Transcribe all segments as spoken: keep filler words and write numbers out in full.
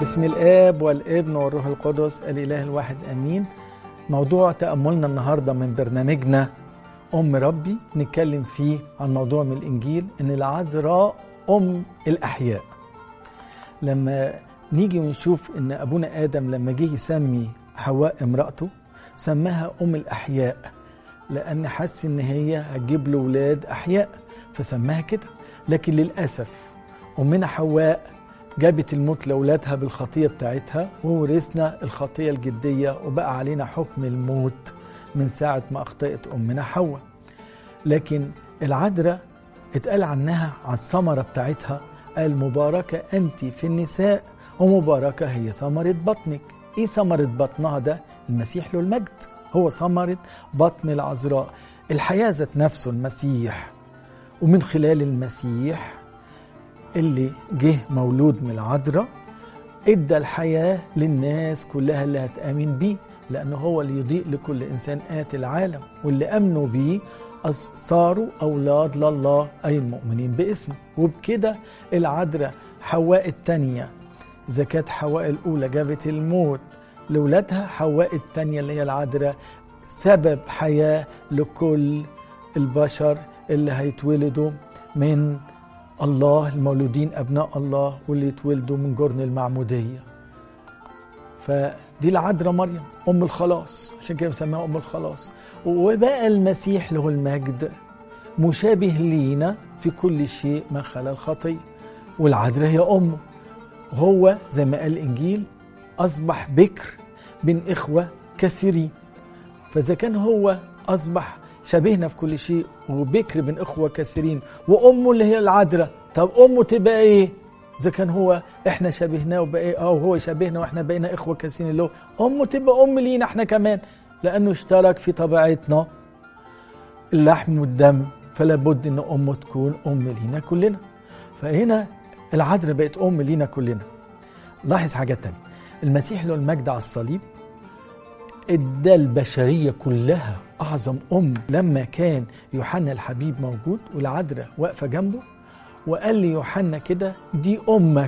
باسم الآب والابن والروح القدس الإله الواحد أمين. موضوع تأملنا النهاردة من برنامجنا أم ربي نتكلم فيه عن موضوع من الإنجيل إن العذراء أم الأحياء. لما نيجي ونشوف إن أبونا آدم لما جه يسمي حواء امرأته سماها أم الأحياء، لأن حس إن هي هتجيب له ولاد أحياء فسماها كده. لكن للأسف أمنا حواء جابت الموت لأولادها بالخطية بتاعتها، وورثنا الخطية الجدية وبقى علينا حكم الموت من ساعة ما أخطأت أمنا حواء. لكن العذراء اتقال عنها عن الثمرة بتاعتها، قال مباركة أنت في النساء ومباركة هي ثمرة بطنك. إيه ثمرة بطنها ده؟ المسيح له المجد هو ثمرة بطن العذراء، الحياة ذات نفسه المسيح. ومن خلال المسيح اللي جه مولود من العذراء ادى الحياة للناس كلها اللي هتآمن بيه، لأنه هو اللي يضيء لكل إنسان آتي العالم، واللي أمنوا بيه صاروا أولاد لله أي المؤمنين باسمه. وبكده العذراء حواء التانية، إذا كانت حواء الأولى جابت الموت لولادها، حواء التانية اللي هي العذراء سبب حياة لكل البشر اللي هيتولدوا من الله، المولودين أبناء الله واللي يتولدوا من جرن المعمودية. فدي العذراء مريم أم الخلاص، عشان كده بنسميها أم الخلاص. وبقى المسيح له المجد مشابه لينا في كل شيء ما خلا الخطية، والعذراء هي أمه. وهو زي ما قال الإنجيل أصبح بكر بين إخوة كثيرين، فإذا كان هو أصبح شبهنا في كل شيء وبكر بين إخوة كثيرين، وأمه اللي هي العذراء، طب أمه تبقى إيه؟ إذا كان هو إحنا شبهناه وبقى إيه؟ أو هو شبهنا وإحنا بقينا إخوة كثيرين، اللي هو أمه تبقى أم لينا إحنا كمان، لأنه اشترك في طبيعتنا اللحم والدم، فلا بد إن أمه تكون أم لينا كلنا. فهنا العذراء بقت أم لينا كلنا. لاحظ حاجة تانية، المسيح له المجد على الصليب ادى البشرية كلها أعظم أم. لما كان يوحنا الحبيب موجود والعذراء واقفة جنبه وقال لي يوحنا كده دي أمك،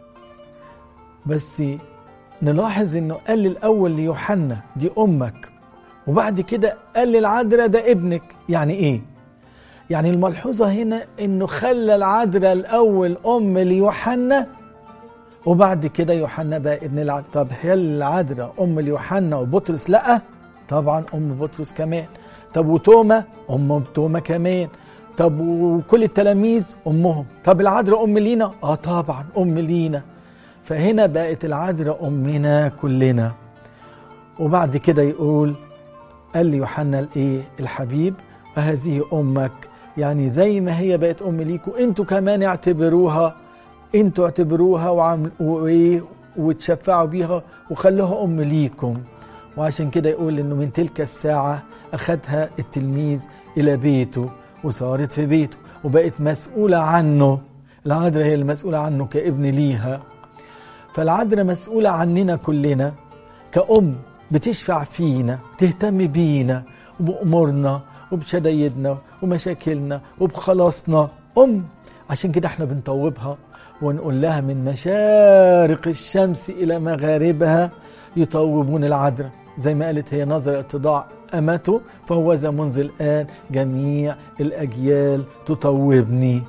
بس نلاحظ إنه قال لي الأول ليوحنا دي أمك، وبعد كده قال لي العذراء ده ابنك. يعني إيه؟ يعني الملحوظة هنا إنه خلى العذراء الأول أم ليوحنا، وبعد كده يوحنا بقى ابن العذراء. طب هل العذراء أم ليوحنا وبطرس؟ لأ طبعا أم بطرس كمان. طب وتوما؟ أم توما كمان. طب وكل التلاميذ أمهم. طب العذراء أم لينا؟ آه طبعا أم لينا. فهنا بقت العذراء أمنا كلنا. وبعد كده يقول قال لي يوحنا الإيه الحبيب وهذه أمك، يعني زي ما هي بقت أم ليكوا انتوا كمان اعتبروها، انتوا اعتبروها وعمل وايه وتشفعوا بيها وخلوها ام ليكم. وعشان كده يقول انه من تلك الساعة اخذها التلميذ الى بيته وصارت في بيته وبقت مسؤولة عنه. العذراء هي المسؤولة عنه كابن ليها. فالعذراء مسؤولة عننا كلنا كأم، بتشفع فينا، تهتم بينا وبأمورنا وبشدايدنا ومشاكلنا وبخلاصنا. أم، عشان كده احنا بنطوبها ونقول لها من مشارق الشمس إلى مغاربها يطوبون العذراء، زي ما قالت هي نظر اتضاع أمته فهو ذا منذ الآن جميع الأجيال تطوبني.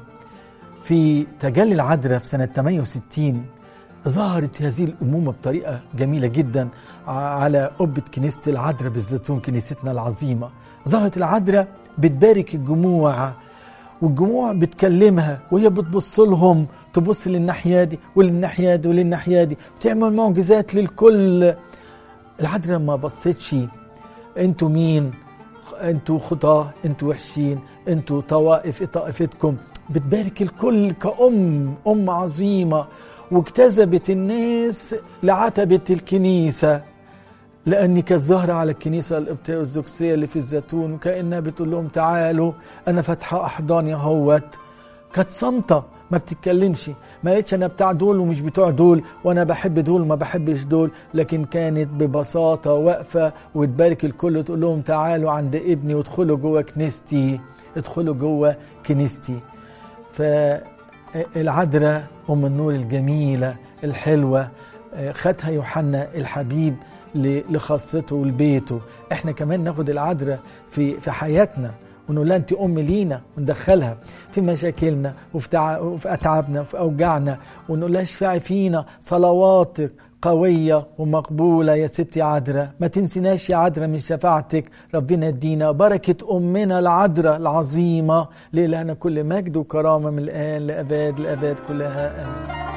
في تجلي العذراء في سنة ثمانية وستين ظهرت هذه الأمومة بطريقة جميلة جدا على قبة كنيسة العذراء بالزيتون، كنيستنا العظيمة. ظهرت العذراء بتبارك الجموع، والجموع بتكلمها وهي بتبص لهم، تبص للناحية دي وللناحية دي وللناحية دي، بتعمل معجزات للكل. العذراء ما بصتش انتوا مين، انتوا خطاه، انتوا وحشين، انتوا طوائف، طائفتكم. بتبارك الكل كأم، أم عظيمة. واجتذبت الناس لعتبة الكنيسة، لأني كانت ظاهرة على الكنيسة القبطية والزوكسية اللي في الزيتون، وكأنها بتقول لهم تعالوا أنا فاتحة أحضاني اهوت. كانت صامتة ما بتتكلمش، ما قالتش أنا بتاع دول ومش بتوع دول وأنا بحب دول وما بحبش دول، لكن كانت ببساطة واقفة وتبارك الكل وتقول لهم تعالوا عند ابني وادخلوا جوه كنيستي، ادخلوا جوه كنيستي. فالعذراء أم النور الجميلة الحلوة خدها يوحنا الحبيب لخاصته ولبيته. احنا كمان ناخد العذراء في في حياتنا ونقول لها انت ام لينا، وندخلها في مشاكلنا وفي تع... وفي اتعابنا وفي اوجاعنا، ونقول لها اشفعي فينا، صلواتك قويه ومقبوله يا ستي عذراء، ما تنسيناش يا عذراء من شفاعتك. ربنا يدينا بركه امنا العذراء العظيمه، لإلهنا كل مجد وكرامه من الان لاباد الاباد كلها امين.